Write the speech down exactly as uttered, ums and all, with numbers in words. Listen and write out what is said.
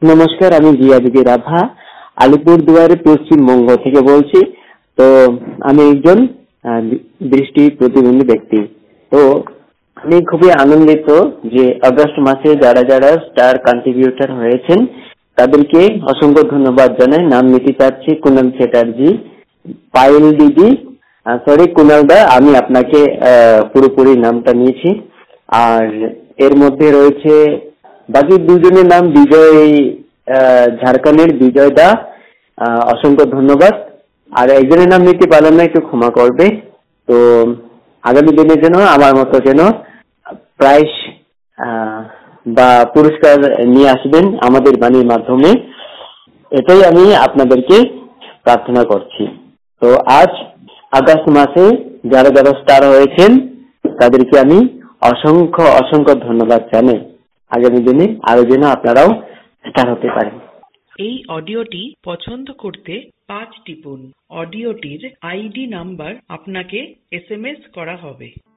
নমস্কার, আমি জিয়াদুদ্দি রাভা আলিপুরদুয়ারের পশ্চিমবঙ্গ থেকে বলছি। তো আমি একজন আহ, দৃষ্টি প্রতিবন্ধী ব্যক্তি। তো আমি খুবই আনন্দিত যে আগস্ট মাসে যারা যারা স্টার কন্ট্রিবিউটর হয়েছেন তাদেরকে অসংখ্য ধন্যবাদ জানাই। নাম নিতে চাচ্ছি কুনাল চ্যাটার্জি, পায়েল দিদি, সরি কুনাল দা, আমি আপনাকে আহ, পুরোপুরি নামটা নিয়েছি। আর এর মধ্যে রয়েছে বাকি দুজনের নাম বিজয়, আহ, ঝাড়খণ্ডের বিজয় দা, আহ, অসংখ্য ধন্যবাদ। আর একজনের নাম নিতে পারলাম না, একটু ক্ষমা করবে। তো আগামী দিনে যেন আমার মতো যেন প্রাইজ আহ, বা পুরস্কার নিয়ে আসবেন আমাদের বাণীর মাধ্যমে, এটাই আমি আপনাদেরকে প্রার্থনা করছি। তো আজ আগস্ট মাসে যারা যারা স্টার হয়েছেন তাদেরকে আমি অসংখ্য অসংখ্য ধন্যবাদ জানাই। আগামী দিনে আরো যেন আপনারাও স্টার হতে পারেন। এই অডিওটি পছন্দ করতে পাঁচ টিপুন। অডিওটির আইডি নাম্বার আপনাকে এস এম এস করা হবে।